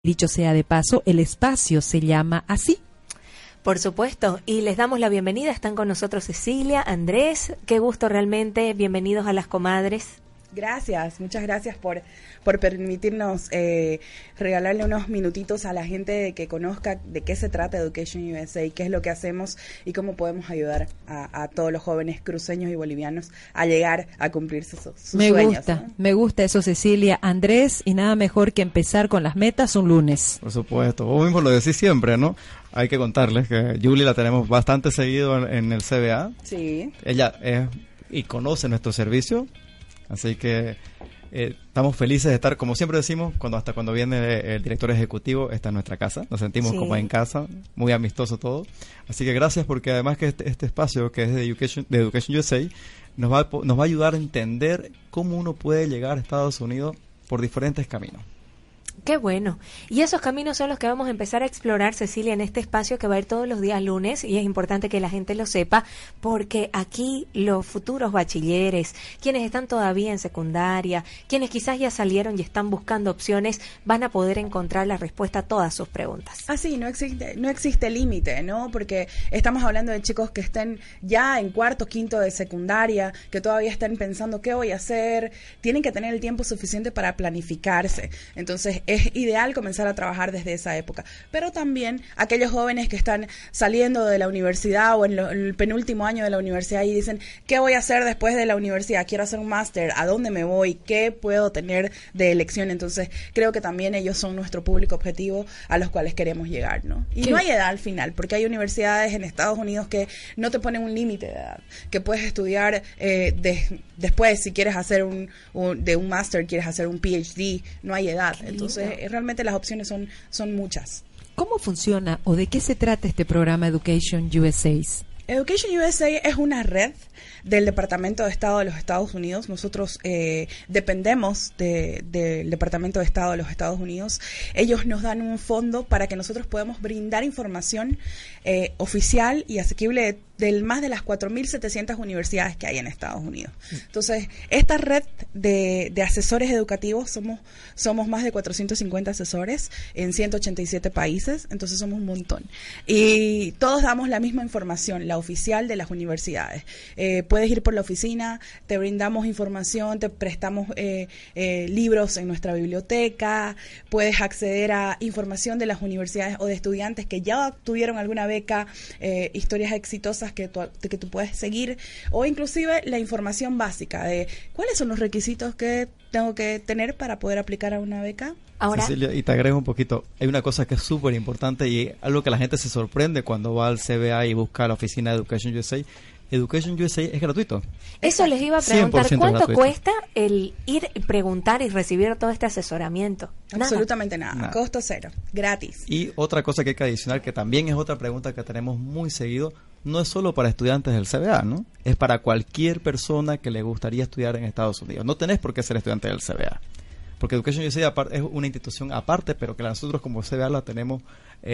Dicho sea de paso, el espacio se llama así. Por supuesto, y les damos la bienvenida. Están con nosotros Cecilia, Andrés, qué gusto realmente. Bienvenidos a Las Comadres. Gracias, muchas gracias por permitirnos regalarle unos minutitos a la gente que conozca de qué se trata Education USA, qué es lo que hacemos y cómo podemos ayudar a todos los jóvenes cruceños y bolivianos a llegar a cumplir sus sueños. Me gusta eso, Cecilia. Andrés, y nada mejor que empezar con las metas un lunes. Por supuesto, vos mismo lo decís siempre, ¿no? Hay que contarles que Julie la tenemos bastante seguido en el CBA. Sí. Ella es y conoce nuestro servicio. Así que estamos felices de estar, como siempre decimos, cuando viene el director ejecutivo, está en nuestra casa. Nos sentimos como en casa, muy amistoso todo. Así que gracias, porque además que este espacio que es de Education USA nos va a ayudar a entender cómo uno puede llegar a Estados Unidos por diferentes caminos. Qué bueno. Y esos caminos son los que vamos a empezar a explorar, Cecilia, en este espacio que va a ir todos los días lunes, y es importante que la gente lo sepa, porque aquí los futuros bachilleres, quienes están todavía en secundaria, quienes quizás ya salieron y están buscando opciones, van a poder encontrar la respuesta a todas sus preguntas. Sí, no existe límite, ¿no? Porque estamos hablando de chicos que estén ya en cuarto, quinto de secundaria, que todavía están pensando qué voy a hacer, tienen que tener el tiempo suficiente para planificarse. Entonces, es ideal comenzar a trabajar desde esa época. Pero también aquellos jóvenes que están saliendo de la universidad o en el penúltimo año de la universidad y dicen, ¿qué voy a hacer después de la universidad? Quiero hacer un máster, ¿a dónde me voy? ¿Qué puedo tener de elección? Entonces, creo que también ellos son nuestro público objetivo a los cuales queremos llegar, ¿no? Y no hay edad al final, porque hay universidades en Estados Unidos que no te ponen un límite de edad, que puedes estudiar después, si quieres hacer un máster, quieres hacer un PhD, no hay edad. Entonces, realmente las opciones son muchas. ¿Cómo funciona o de qué se trata este programa Education USA? Education USA es una red del Departamento de Estado de los Estados Unidos. Nosotros dependemos del Departamento de Estado de los Estados Unidos. Ellos nos dan un fondo para que nosotros podamos brindar información oficial y asequible de más de las 4.700 universidades que hay en Estados Unidos. Entonces, esta red de asesores educativos, somos más de 450 asesores en 187 países, entonces somos un montón. Y todos damos la misma información, la oficial de las universidades. Puedes ir por la oficina, te brindamos información, te prestamos libros en nuestra biblioteca, puedes acceder a información de las universidades o de estudiantes que ya tuvieron alguna beca, historias exitosas que tú puedes seguir, o inclusive la información básica de cuáles son los requisitos que tengo que tener para poder aplicar a una beca. Ahora, Cecilia, y te agrego un poquito, hay una cosa que es súper importante y algo que la gente se sorprende cuando va al CBA y busca la oficina de Education USA. Education USA es gratuito. Eso les iba a preguntar, ¿cuánto gratuito cuesta el ir, preguntar y recibir todo este asesoramiento? Absolutamente nada, costo cero, gratis. Y otra cosa que hay que adicionar, que también es otra pregunta que tenemos muy seguido, no es solo para estudiantes del CBA, ¿no? Es para cualquier persona que le gustaría estudiar en Estados Unidos. No tenés por qué ser estudiante del CBA. Porque Education USA es una institución aparte, pero que nosotros como CBA la tenemos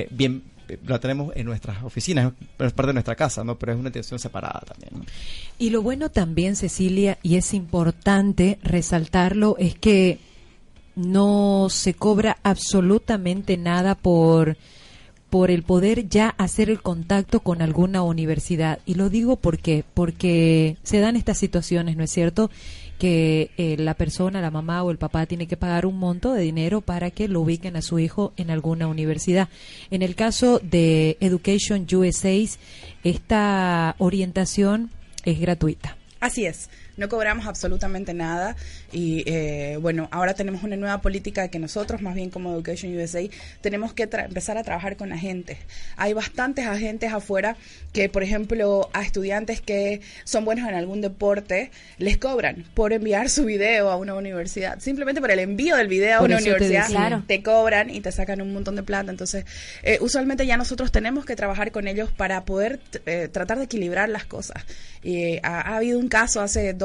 la tenemos en nuestras oficinas, es parte de nuestra casa, ¿no? Pero es una institución separada también, ¿no? Y lo bueno también, Cecilia, y es importante resaltarlo, es que no se cobra absolutamente nada por el poder ya hacer el contacto con alguna universidad. Y lo digo porque se dan estas situaciones, ¿no es cierto?, que la persona, la mamá o el papá tiene que pagar un monto de dinero para que lo ubiquen a su hijo en alguna universidad. En el caso de Education USA, esta orientación es gratuita. Así es. No cobramos absolutamente nada y bueno, ahora tenemos una nueva política que nosotros, más bien como Education USA, tenemos que empezar a trabajar con agentes. Hay bastantes agentes afuera que, por ejemplo, a estudiantes que son buenos en algún deporte, les cobran por enviar su video a una universidad. Simplemente por el envío del video a una universidad te cobran y te sacan un montón de plata. Entonces, usualmente ya nosotros tenemos que trabajar con ellos para poder tratar de equilibrar las cosas. Ha habido un caso hace 2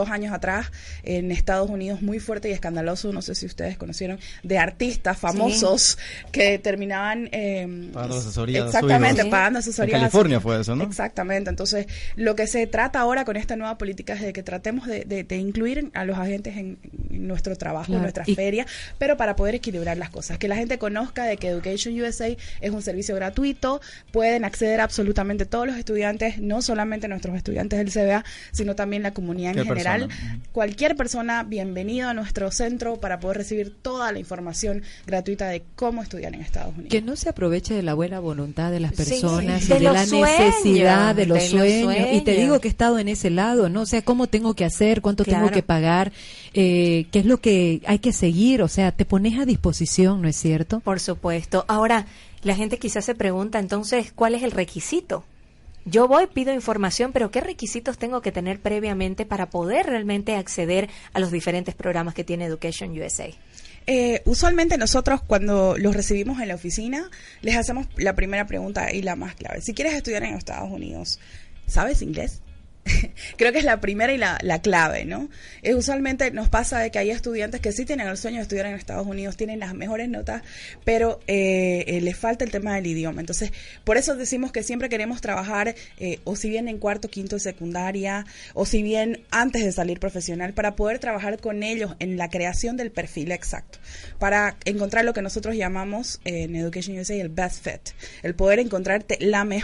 2 años atrás en Estados Unidos muy fuerte y escandaloso, no sé si ustedes conocieron, de artistas famosos que terminaban pagando asesoría. Exactamente, pagando asesoría. En California fue eso, ¿no? Exactamente. Entonces, lo que se trata ahora con esta nueva política es de que tratemos de incluir a los agentes en nuestro trabajo, en nuestra feria, pero para poder equilibrar las cosas. Que la gente conozca de que Education USA es un servicio gratuito, pueden acceder absolutamente todos los estudiantes, no solamente nuestros estudiantes del CBA, sino también la comunidad en general. Cualquier persona, bienvenido a nuestro centro para poder recibir toda la información gratuita de cómo estudiar en Estados Unidos. Que no se aproveche de la buena voluntad de las personas, de y de la necesidad de los sueños. Y te digo que he estado en ese lado, ¿no? O sea, cómo tengo que hacer, cuánto tengo que pagar, qué es lo que hay que seguir. O sea, te pones a disposición, ¿no es cierto? Por supuesto. Ahora, la gente quizás se pregunta, entonces, ¿cuál es el requisito? Yo voy, pido información, pero ¿qué requisitos tengo que tener previamente para poder realmente acceder a los diferentes programas que tiene Education USA? Usualmente nosotros cuando los recibimos en la oficina, les hacemos la primera pregunta y la más clave. Si quieres estudiar en Estados Unidos, ¿sabes inglés? Creo que es la primera y la clave, ¿no? Usualmente nos pasa de que hay estudiantes que sí tienen el sueño de estudiar en Estados Unidos, tienen las mejores notas, pero les falta el tema del idioma. Entonces, por eso decimos que siempre queremos trabajar, o si bien en cuarto, quinto de secundaria, o si bien antes de salir profesional, para poder trabajar con ellos en la creación del perfil exacto, para encontrar lo que nosotros llamamos en Education USA el best fit, el poder encontrarte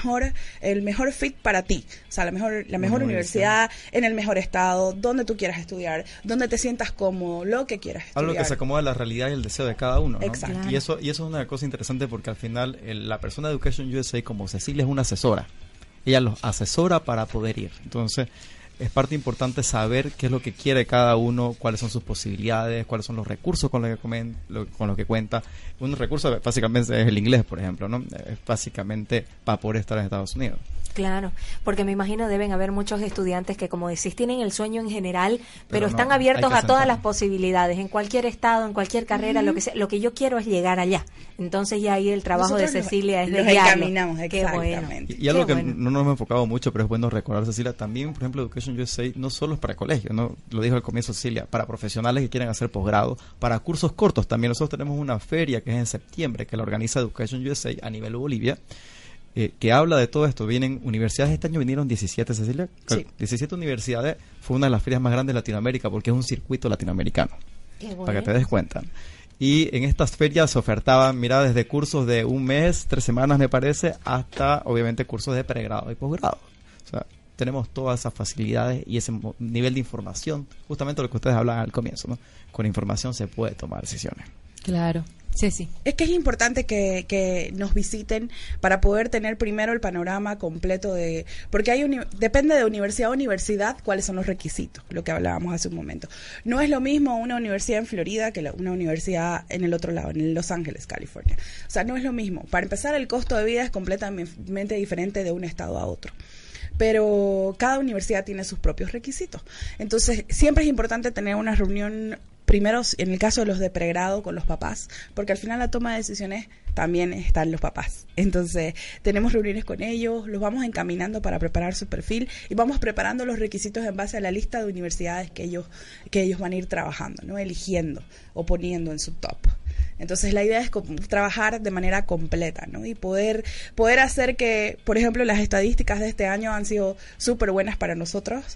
el mejor fit para ti, o sea, la mejor universidad, en el mejor estado, donde tú quieras estudiar, donde te sientas cómodo, lo que quieras estudiar. Algo que se acomoda a la realidad y el deseo de cada uno, ¿no? Exacto. Claro. Y eso es una cosa interesante porque al final la persona de Education USA, como Cecilia, es una asesora. Ella los asesora para poder ir. Entonces, es parte importante saber qué es lo que quiere cada uno, cuáles son sus posibilidades, cuáles son los recursos con los que cuenta. Un recurso básicamente es el inglés, por ejemplo, ¿no? Es básicamente para poder estar en Estados Unidos. Claro, porque me imagino deben haber muchos estudiantes que, como decís, tienen el sueño en general, pero están abiertos a todas las posibilidades, en cualquier estado, en cualquier carrera, lo que sea. Lo que yo quiero es llegar allá. Entonces ya ahí el trabajo de Cecilia es de guiarlo. Encaminamos, exactamente. Bueno. Y algo que no nos hemos enfocado mucho, pero es bueno recordar, Cecilia, también, por ejemplo, Education USA no solo es para colegios, ¿no? Lo dijo al comienzo Cecilia, para profesionales que quieren hacer posgrado, para cursos cortos también. Nosotros tenemos una feria que es en septiembre, que la organiza Education USA a nivel Bolivia, que habla de todo esto. Vienen universidades, este año vinieron 17, Cecilia. Sí. 17 universidades, fue una de las ferias más grandes de Latinoamérica porque es un circuito latinoamericano. Para que te des cuenta. Y en estas ferias se ofertaban, mira, desde cursos de un mes, 3 semanas me parece, hasta obviamente cursos de pregrado y posgrado. O sea, tenemos todas esas facilidades y ese nivel de información, justamente lo que ustedes hablaban al comienzo, ¿no? Con información se puede tomar decisiones. Claro. Sí, sí. Es que es importante que nos visiten para poder tener primero el panorama completo porque depende de universidad a universidad cuáles son los requisitos, lo que hablábamos hace un momento. No es lo mismo una universidad en Florida que una universidad en el otro lado, en Los Ángeles, California. O sea, no es lo mismo. Para empezar, el costo de vida es completamente diferente de un estado a otro. Pero cada universidad tiene sus propios requisitos. Entonces, siempre es importante tener una reunión primero, en el caso de los de pregrado, con los papás, porque al final la toma de decisiones también están los papás. Entonces, tenemos reuniones con ellos, los vamos encaminando para preparar su perfil y vamos preparando los requisitos en base a la lista de universidades que ellos van a ir trabajando, ¿no? Eligiendo o poniendo en su top. Entonces, la idea es trabajar de manera completa, ¿no? Y poder hacer que, por ejemplo, las estadísticas de este año han sido súper buenas para nosotros.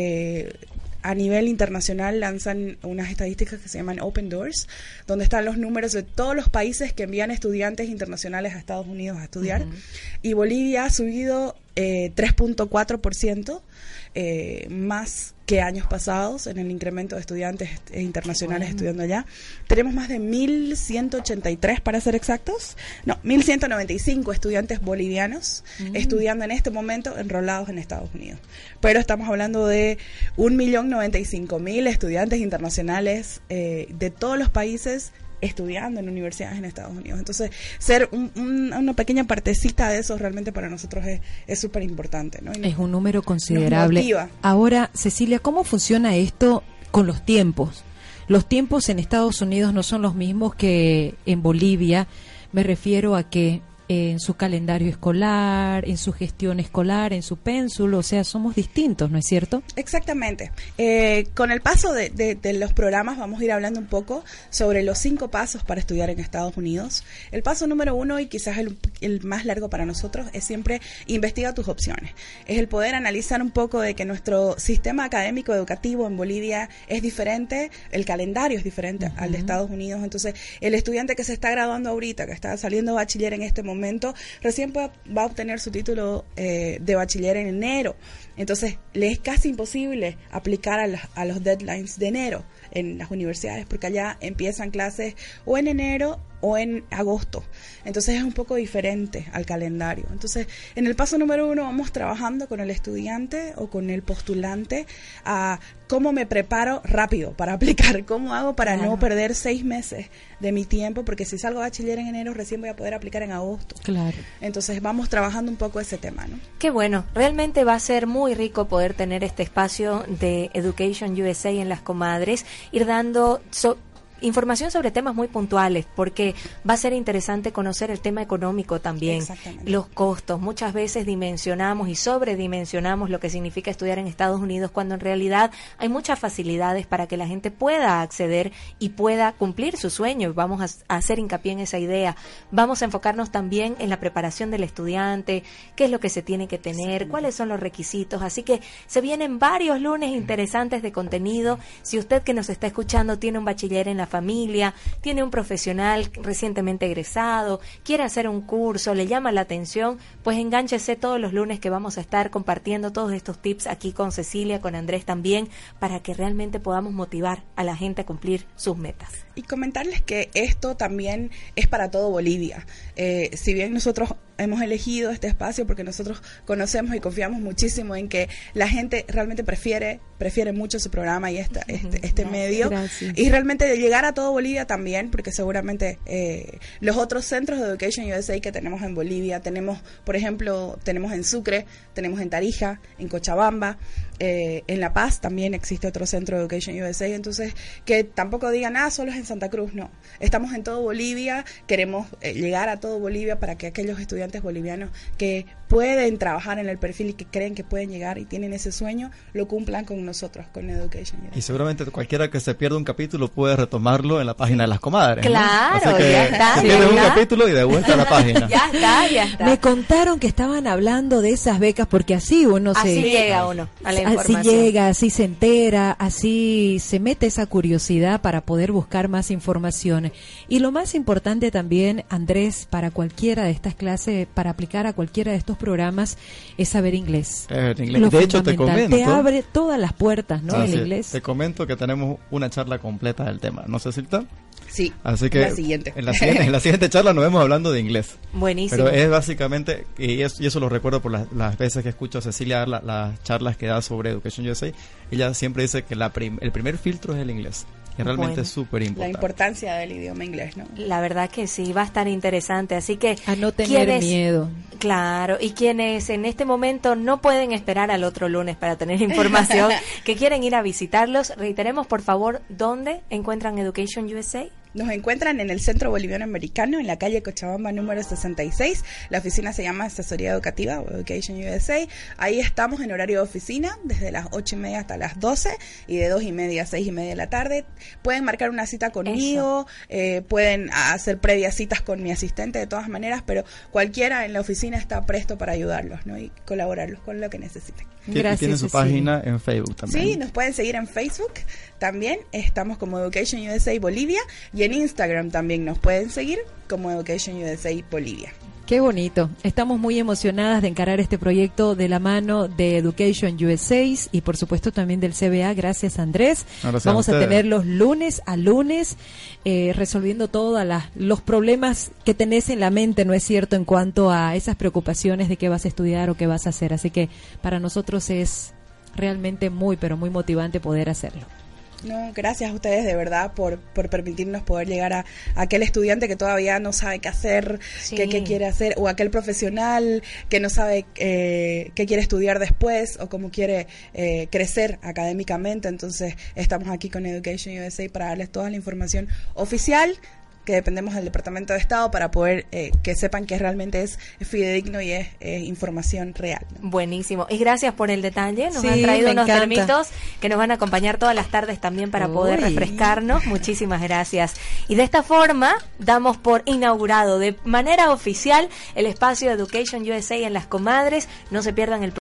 A nivel internacional lanzan unas estadísticas que se llaman Open Doors, donde están los números de todos los países que envían estudiantes internacionales a Estados Unidos a estudiar. Y Bolivia ha subido 3.4%, más que años pasados en el incremento de estudiantes internacionales estudiando allá. Tenemos más de 1.183, para ser exactos, 1.195 estudiantes bolivianos estudiando en este momento enrolados en Estados Unidos. Pero estamos hablando de 1.095.000 estudiantes internacionales de todos los países estudiando en universidades en Estados Unidos. Entonces, ser una pequeña partecita de eso realmente para nosotros es súper importante, ¿no? Es un número considerable. Ahora, Cecilia, ¿cómo funciona esto con los tiempos? Los tiempos en Estados Unidos no son los mismos que en Bolivia. Me refiero a que en su calendario escolar, en su gestión escolar, en su pénsul, o sea, somos distintos, ¿no es cierto? Exactamente. Con el paso de los programas vamos a ir hablando un poco sobre los 5 pasos para estudiar en Estados Unidos. El paso número 1, y quizás el más largo para nosotros, es siempre investiga tus opciones. Es el poder analizar un poco de que nuestro sistema académico educativo en Bolivia es diferente, el calendario es diferente al de Estados Unidos. Entonces, el estudiante que se está graduando ahorita, que está saliendo bachiller en este momento, recién va a obtener su título de bachiller en enero. Entonces, le es casi imposible aplicar a los deadlines de enero en las universidades, porque allá empiezan clases o en enero o en agosto. Entonces es un poco diferente al calendario. Entonces, en el paso número 1 vamos trabajando con el estudiante o con el postulante a cómo me preparo rápido para aplicar, cómo hago para no perder 6 meses de mi tiempo, porque si salgo bachiller en enero recién voy a poder aplicar en agosto. Claro. Entonces vamos trabajando un poco ese tema, ¿no? Qué bueno, realmente va a ser muy rico poder tener este espacio de Education USA en Las Comadres, ir dando información sobre temas muy puntuales, porque va a ser interesante conocer el tema económico también, los costos. Muchas veces dimensionamos y sobredimensionamos lo que significa estudiar en Estados Unidos, cuando en realidad hay muchas facilidades para que la gente pueda acceder y pueda cumplir su sueño. Vamos a hacer hincapié en esa idea. Vamos a enfocarnos también en la preparación del estudiante, qué es lo que se tiene que tener, cuáles son los requisitos. Así que se vienen varios lunes interesantes de contenido. Si usted que nos está escuchando tiene un bachiller en la familia, tiene un profesional recientemente egresado, quiere hacer un curso, le llama la atención, pues engánchese todos los lunes, que vamos a estar compartiendo todos estos tips aquí con Cecilia, con Andrés también, para que realmente podamos motivar a la gente a cumplir sus metas. Y comentarles que esto también es para todo Bolivia. Si bien nosotros hemos elegido este espacio porque nosotros conocemos y confiamos muchísimo en que la gente realmente prefiere mucho su programa y este medio. Gracias. Y realmente de llegar a todo Bolivia también, porque seguramente los otros centros de Education USA que tenemos en Bolivia, tenemos, por ejemplo, tenemos en Sucre, tenemos en Tarija, en Cochabamba, en La Paz también existe otro centro de Education USA. Entonces, que tampoco digan, solo es en Santa Cruz. No, estamos en todo Bolivia, queremos llegar a todo Bolivia para que aquellos estudiantes bolivianos que pueden trabajar en el perfil y que creen que pueden llegar y tienen ese sueño, lo cumplan con nosotros, con Education USA. Y seguramente cualquiera que se pierda un capítulo puede retomarlo en la página de Las Comadres, claro, ¿no? Así que ya está. se pierde un capítulo y de vuelta a la página. Ya está. Me contaron que estaban hablando de esas becas, porque así uno así llega uno a la información. Así llega, así se entera, así se mete esa curiosidad para poder buscar más información. Y lo más importante también, Andrés, para cualquiera de estas clases, para aplicar a cualquiera de estos programas, es saber inglés. De hecho, te comento, te abre todas las puertas, ¿no? El inglés. Te comento que tenemos una charla completa del tema, ¿no, Cecilita? Sí. Así que la siguiente. En la siguiente charla nos vemos hablando de inglés. Buenísimo. Pero es básicamente, y eso lo recuerdo por las veces que escucho a Cecilia dar las charlas que da sobre Education USA, ella siempre dice que el primer filtro es el inglés. Que realmente es súper importante. La importancia del idioma inglés, ¿no? La verdad que sí, va a estar interesante. Así que a no tener miedo. Claro, y quienes en este momento no pueden esperar al otro lunes para tener información, que quieren ir a visitarlos, reiteremos por favor, ¿dónde encuentran Education USA? Nos encuentran en el Centro Boliviano Americano, en la calle Cochabamba número 66. La oficina se llama Asesoría Educativa o Education USA. Ahí estamos en horario de oficina, desde las 8:30 hasta las 12 y de 2:30 a 6:30 de la tarde. Pueden marcar una cita conmigo, pueden hacer previas citas con mi asistente de todas maneras, pero cualquiera en la oficina está presto para ayudarlos, ¿no? Y colaborarlos con lo que necesiten. Gracias, y tienen su página en Facebook también. Sí, nos pueden seguir en Facebook también. Estamos como Education USA Bolivia, y en Instagram también nos pueden seguir como Education USA Bolivia. Qué bonito. Estamos muy emocionadas de encarar este proyecto de la mano de Education USA y por supuesto también del CBA. Gracias, Andrés. Vamos a tener los lunes a lunes resolviendo todos los problemas que tenés en la mente, ¿no es cierto?, en cuanto a esas preocupaciones de qué vas a estudiar o qué vas a hacer. Así que para nosotros es realmente muy, pero muy motivante poder hacerlo. No, gracias a ustedes de verdad por permitirnos poder llegar a aquel estudiante que todavía no sabe qué hacer, qué quiere hacer, o aquel profesional que no sabe qué quiere estudiar después o cómo quiere crecer académicamente. Entonces estamos aquí con Education USA para darles toda la información oficial que dependemos del Departamento de Estado para poder que sepan que realmente es fidedigno y es información real, ¿no? Buenísimo. Y gracias por el detalle. Nos han traído unos termitos que nos van a acompañar todas las tardes también para poder refrescarnos. Muchísimas gracias. Y de esta forma damos por inaugurado de manera oficial el espacio Education USA en Las Comadres. No se pierdan el